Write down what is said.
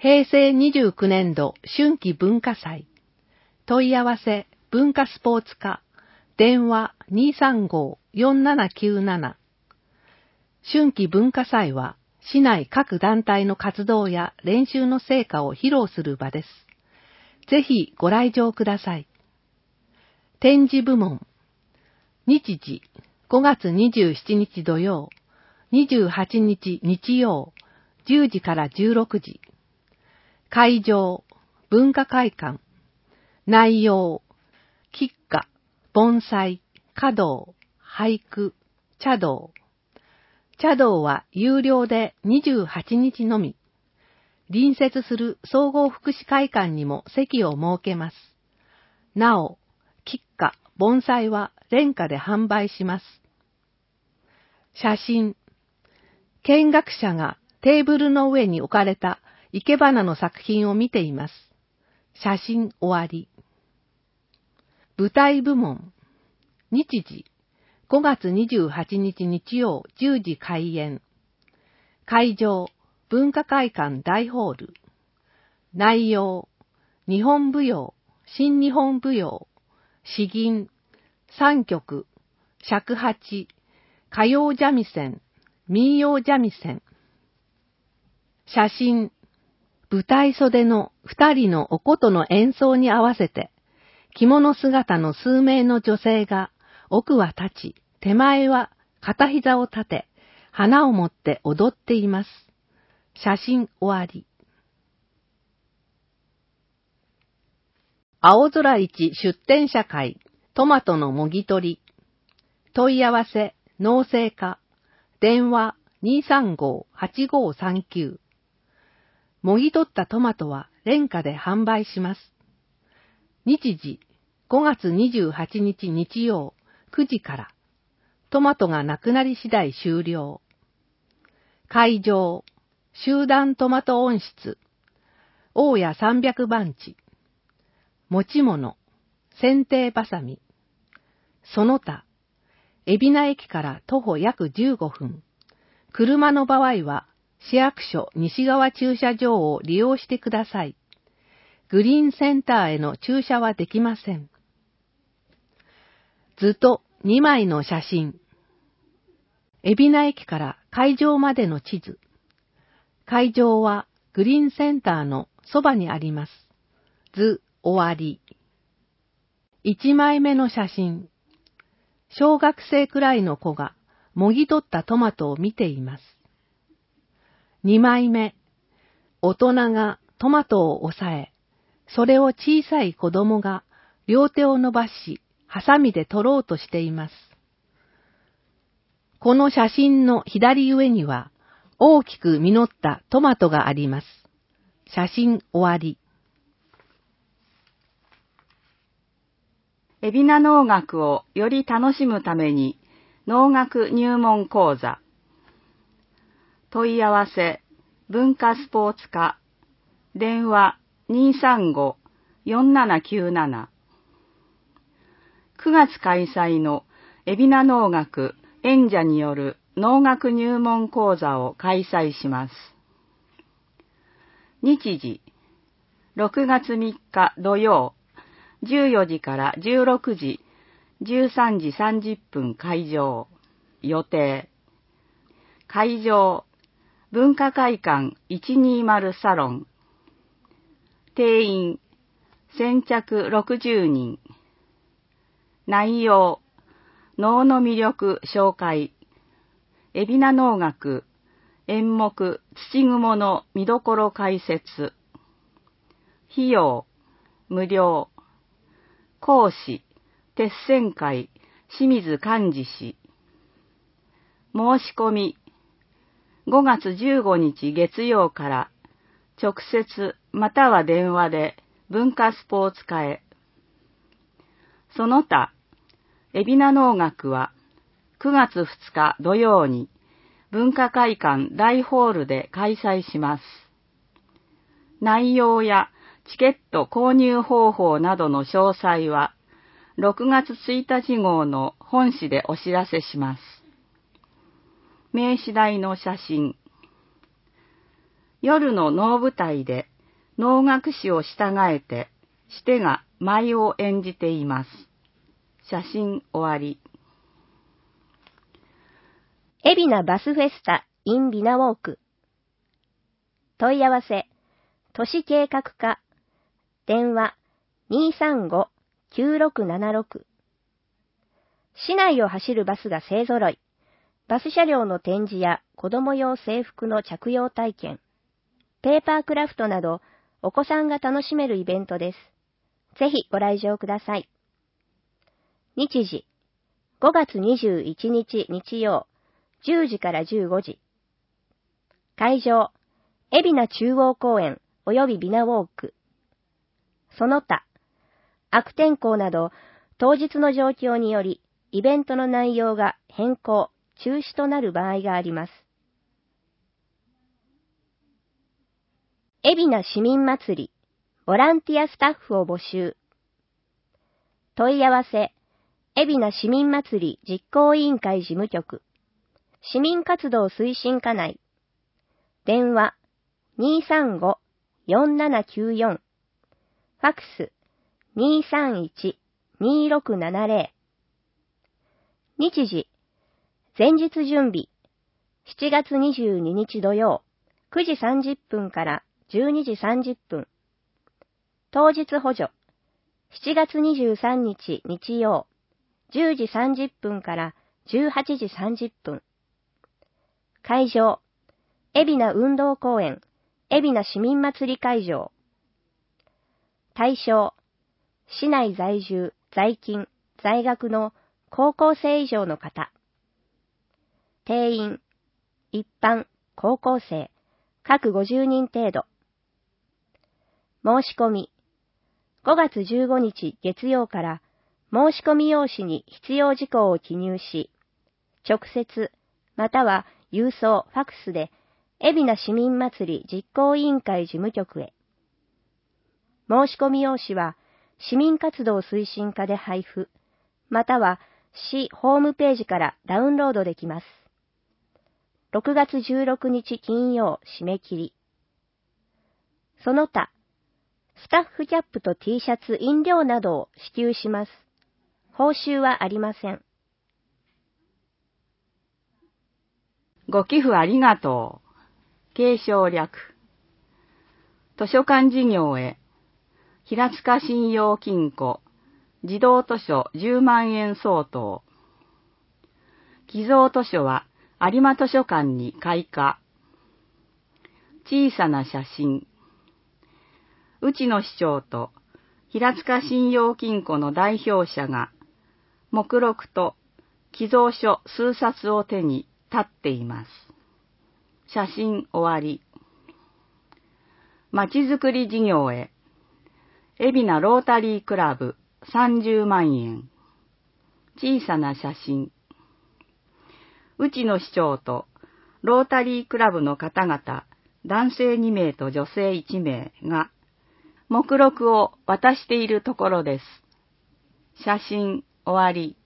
平成29年度春季文化祭。問い合わせ文化スポーツ課。電話 235-4797。春季文化祭は市内各団体の活動や練習の成果を披露する場です。ぜひご来場ください。展示部門。日時5月27日土曜、28日日曜、10時から16時。会場、文化会館。内容、吉花、盆栽、華道、俳句、茶道。茶道は有料で28日のみ。隣接する総合福祉会館にも席を設けます。なお、吉花、盆栽は廉価で販売します。写真。見学者がテーブルの上に置かれた生け花の作品を見ています。写真終わり。舞台部門。日時5月28日日曜10時開演。会場、文化会館大ホール。内容、日本舞踊、新日本舞踊、詩吟、三曲、尺八、歌謡三味線、民謡三味線。写真、舞台袖の2人のお琴の演奏に合わせて、着物姿の数名の女性が奥は立ち、手前は片膝を立て、花を持って踊っています。写真終わり。青空市出展者会、トマトのもぎ取り。問い合わせ、農政課。電話 235-8539。もぎ取ったトマトは廉価で販売します。日時5月28日日曜9時から。トマトがなくなり次第終了。会場、集団トマト温室。大谷300番地。持ち物、剪定バサミ。その他、海老名駅から徒歩約15分。車の場合は、市役所西側駐車場を利用してください。グリーンセンターへの駐車はできません。図と2枚の写真。海老名駅から会場までの地図。会場はグリーンセンターのそばにあります。図終わり。1枚目の写真。小学生くらいの子がもぎ取ったトマトを見ています。2枚目。大人がトマトを押さえ、それを小さい子供が両手を伸ばし、ハサミで取ろうとしています。この写真の左上には大きく実ったトマトがあります。写真終わり。 海老名農学をより楽しむために農学入門講座。問い合わせ文化スポーツ課。電話 235-4797。9月開催の海老名農学演者による農学入門講座を開催します。日時6月3日土曜14時から16時、13時30分開場。予定。会場、文化会館120サロン。定員、先着60人。内容、能の魅力紹介。海老名農学、演目、土蜘の見どころ解説。費用、無料。講師、鉄線会、清水寛治氏。申し込み、5月15日月曜から直接または電話で文化スポーツ課へ。その他、海老名農学は9月2日土曜に文化会館大ホールで開催します。内容やチケット購入方法などの詳細は6月1日号の本誌でお知らせします。名刺台の写真。夜の能舞台で能楽師を従えて、してが舞を演じています。写真終わり。 海老名バスフェスタ in ビナウォーク。問い合わせ、都市計画課、電話 235-9676。市内を走るバスが勢ぞろい。バス車両の展示や子供用制服の着用体験、ペーパークラフトなどお子さんが楽しめるイベントです。ぜひご来場ください。日時、5月21日日曜、10時から15時。会場、海老名中央公園及びビナウォーク。その他、悪天候など当日の状況によりイベントの内容が変更、中止となる場合があります。海老名市民祭り、ボランティアスタッフを募集。問い合わせ、海老名市民祭り実行委員会事務局、市民活動推進課内、電話235-4794、ファクス231-2670。日時、前日準備、7月22日土曜、9時30分から12時30分。当日補助、7月23日日曜、10時30分から18時30分。会場、海老名運動公園、海老名市民祭り会場。対象、市内在住、在勤、在学の高校生以上の方。定員、一般、高校生、各50人程度。申し込み、5月15日月曜から申し込み用紙に必要事項を記入し、直接、または郵送、ファクスで、海老名市民祭り実行委員会事務局へ。申し込み用紙は、市民活動推進課で配布、または市ホームページからダウンロードできます。6月16日金曜締め切り。その他、スタッフキャップと T シャツ、飲料などを支給します。報酬はありません。 ご寄付ありがとう。継承略。図書館事業へ。平塚信用金庫。児童図書10万円相当。寄贈図書は有馬図書館に開花。小さな写真。内野市長と平塚信用金庫の代表者が目録と寄贈書数冊を手に立っています。写真終わり。まちづくり事業へ。海老名ロータリークラブ30万円。小さな写真。内野市長とロータリークラブの方々、男性2名と女性1名が目録を渡しているところです。写真終わり。